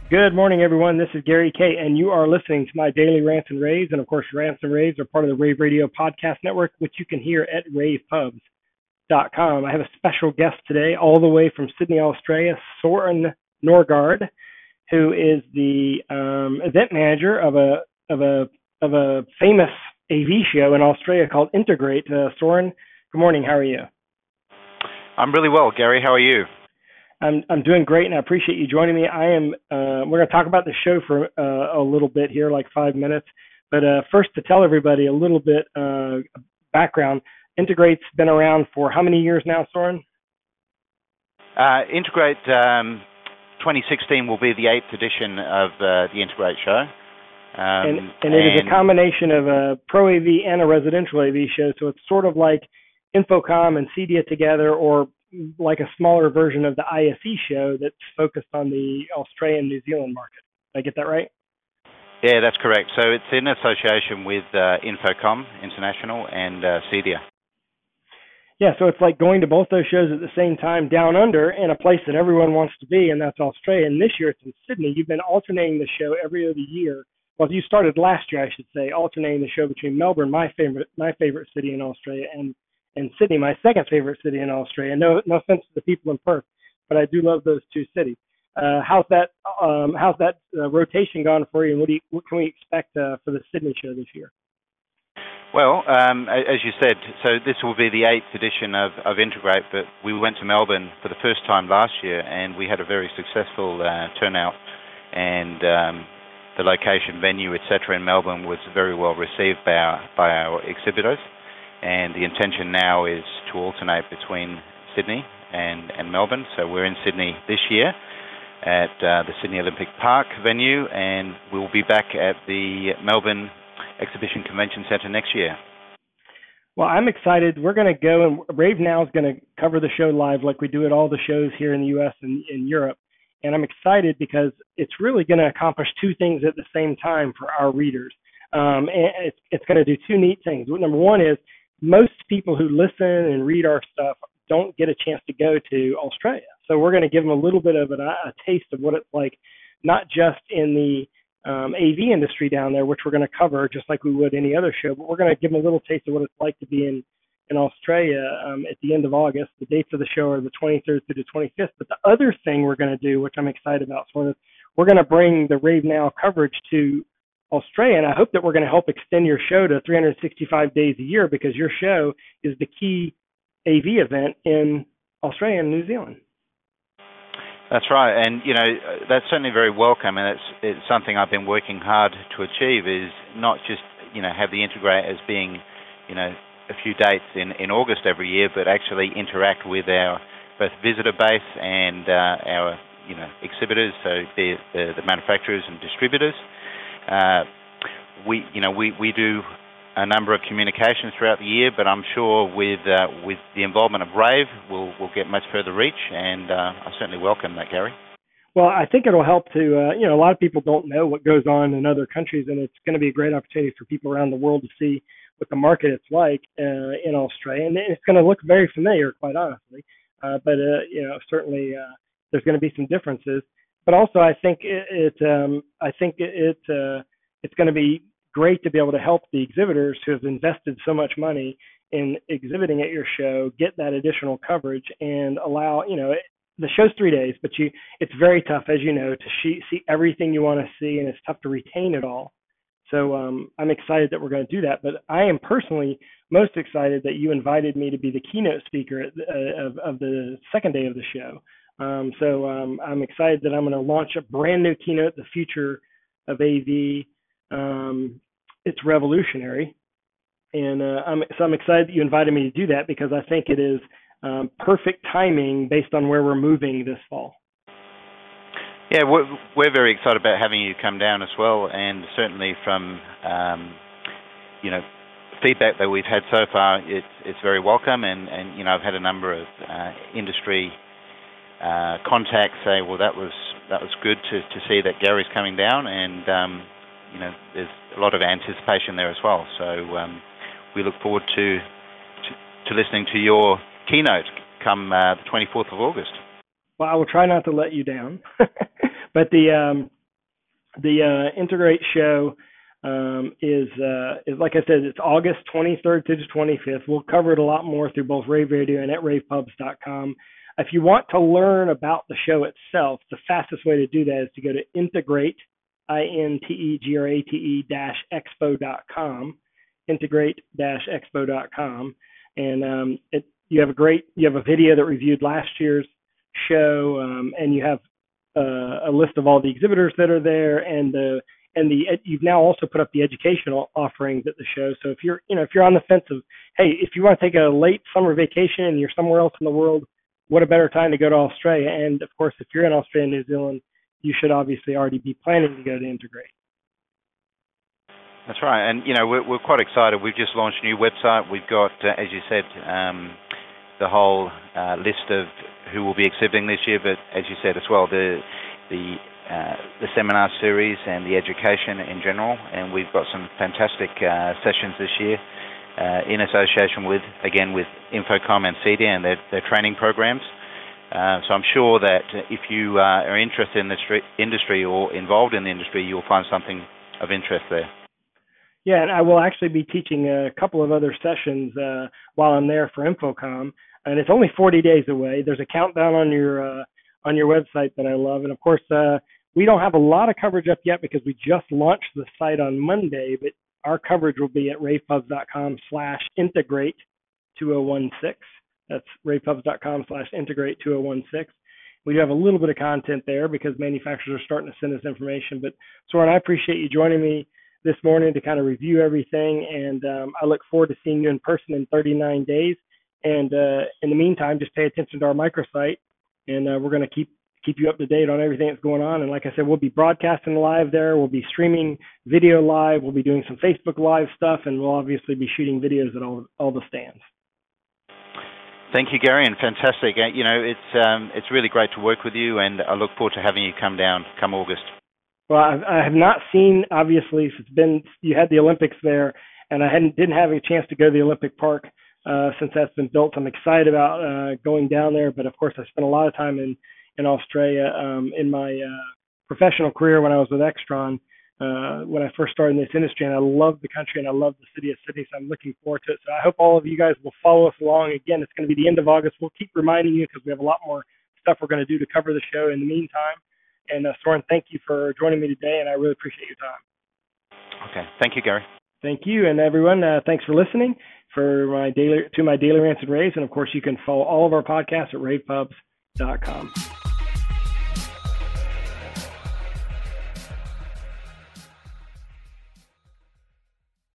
Good morning, everyone. This is Gary K, and you are listening to my daily rants and raves. And of course, rants and raves are part of the Rave Radio Podcast Network, which you can hear at ravepubs.com. I have a special guest today, all the way from Sydney, Australia, Soren Norgard, who is the event manager of a famous AV show in Australia called Integrate. Soren, good morning. How are you? I'm really well, Gary. How are you? I'm doing great, and I appreciate you joining me. We're going to talk about the show for a little bit here, like 5 minutes. But first, to tell everybody a little bit background, Integrate's been around for how many years now, Soren? Integrate 2016 will be the 8th edition of the Integrate show. And it is a combination of a pro AV and a residential AV show, so it's sort of like Infocom and CEDIA together, or like a smaller version of the ISE show that's focused on the Australian New Zealand market. Did I get that right? Yeah, that's correct. So it's in association with Infocom International and CEDIA. Yeah, so it's like going to both those shows at the same time down under in a place that everyone wants to be, and that's Australia. And this year it's in Sydney. You've been alternating the show every other year. Well, you started last year, I should say, alternating the show between Melbourne, my favorite city in Australia, and Sydney, my second favorite city in Australia. No offense to the people in Perth, but I do love those two cities. How's that rotation gone for you, and what can we expect for the Sydney show this year? Well, as you said, so this will be the 8th edition of Integrate, but we went to Melbourne for the first time last year, and we had a very successful turnout, and the location, venue, etc. in Melbourne was very well received by our exhibitors. And the intention now is to alternate between Sydney and Melbourne. So we're in Sydney this year at the Sydney Olympic Park venue, and we'll be back at the Melbourne Exhibition Convention Centre next year. Well, I'm excited. We're going to go, and Rave Now is going to cover the show live like we do at all the shows here in the U.S. and in Europe. And I'm excited because it's really going to accomplish two things at the same time for our readers. And it's going to do two neat things. Number one is, most people who listen and read our stuff don't get a chance to go to Australia. So we're going to give them a little bit of a taste of what it's like, not just in the AV industry down there, which we're going to cover just like we would any other show, but we're going to give them a little taste of what it's like to be in Australia at the end of August. The dates of the show are the 23rd through the 25th. But the other thing we're going to do, which I'm excited about, so we're going to bring the Rave Now coverage to Australia, and I hope that we're going to help extend your show to 365 days a year, because your show is the key AV event in Australia and New Zealand. That's right, and that's certainly very welcome, and it's something I've been working hard to achieve, is not just have the Integrate as being a few dates in August every year, but actually interact with our both visitor base and our exhibitors, so the manufacturers and distributors. We do a number of communications throughout the year, but I'm sure with the involvement of Rave, we'll get much further reach, and I certainly welcome that, Gary. Well, I think it'll help to, a lot of people don't know what goes on in other countries, and it's going to be a great opportunity for people around the world to see what the market is like in Australia, and it's going to look very familiar, quite honestly. But certainly there's going to be some differences. But also, I think it's going to be great to be able to help the exhibitors who have invested so much money in exhibiting at your show get that additional coverage and allow, the show's 3 days, but it's very tough, as you know, to see everything you want to see, and it's tough to retain it all. So I'm excited that we're going to do that. But I am personally most excited that you invited me to be the keynote speaker of the second day of the show. So I'm excited that I'm going to launch a brand new keynote, The Future of AV. It's revolutionary. And I'm excited that you invited me to do that, because I think it is perfect timing based on where we're moving this fall. Yeah, we're very excited about having you come down as well, and certainly from feedback that we've had so far, it's very welcome, and I've had a number of industry contacts say, well, that was good to see that Gary's coming down, and there's a lot of anticipation there as well. So we look forward to listening to your keynote come the 24th of August. Well, I will try not to let you down. But The Integrate show is like I said, it's August 23rd to the 25th. We'll cover it a lot more through both Rave Radio and at ravepubs.com. If you want to learn about the show itself, the fastest way to do that is to go to Integrate, integrate-expo.com, integrate-expo.com, and you have a video that reviewed last year's show, and you have a list of all the exhibitors that are there, and you've now also put up the educational offerings at the show. So if you're on the fence of, hey, if you want to take a late summer vacation and you're somewhere else in the world, what a better time to go to Australia? And of course, if you're in Australia and New Zealand, you should obviously already be planning to go to Integrate. That's right, and we're quite excited. We've just launched a new website. We've got, as you said, the whole list of who will be exhibiting this year, but as you said as well, the seminar series and the education in general, and we've got some fantastic sessions this year in association with Infocom and CEDIA and their training programs. So I'm sure that if you are interested in the industry or involved in the industry, you'll find something of interest there. Yeah, and I will actually be teaching a couple of other sessions while I'm there for Infocom, and it's only 40 days away. There's a countdown on your website that I love, and of course, we don't have a lot of coverage up yet because we just launched the site on Monday, but our coverage will be at ravepubs.com/integrate2016. That's ravepubs.com/integrate2016. We do have a little bit of content there because manufacturers are starting to send us information. But Soren, I appreciate you joining me this morning to kind of review everything, and I look forward to seeing you in person in 39 days. And in the meantime, just pay attention to our microsite, and we're going to keep you up to date on everything that's going on. And like I said, we'll be broadcasting live there. We'll be streaming video live. We'll be doing some Facebook Live stuff, and we'll obviously be shooting videos at all the stands. Thank you, Gary, and fantastic. It's really great to work with you, and I look forward to having you come down come August. Well, I have not seen, obviously, you had the Olympics there, and I didn't have a chance to go to the Olympic Park since that's been built. I'm excited about going down there, but of course I spent a lot of time in Australia in my professional career when I was with Extron, when I first started in this industry, and I love the country and I love the city of Sydney, so I'm looking forward to it. So I hope all of you guys will follow us along. Again, it's going to be the end of August. We'll keep reminding you because we have a lot more stuff we're going to do to cover the show in the meantime. And Soren, thank you for joining me today, and I really appreciate your time. Okay. Thank you, Gary. Thank you. And everyone, thanks for listening to my Daily Rants and Raves. And, of course, you can follow all of our podcasts at ravepubs.com.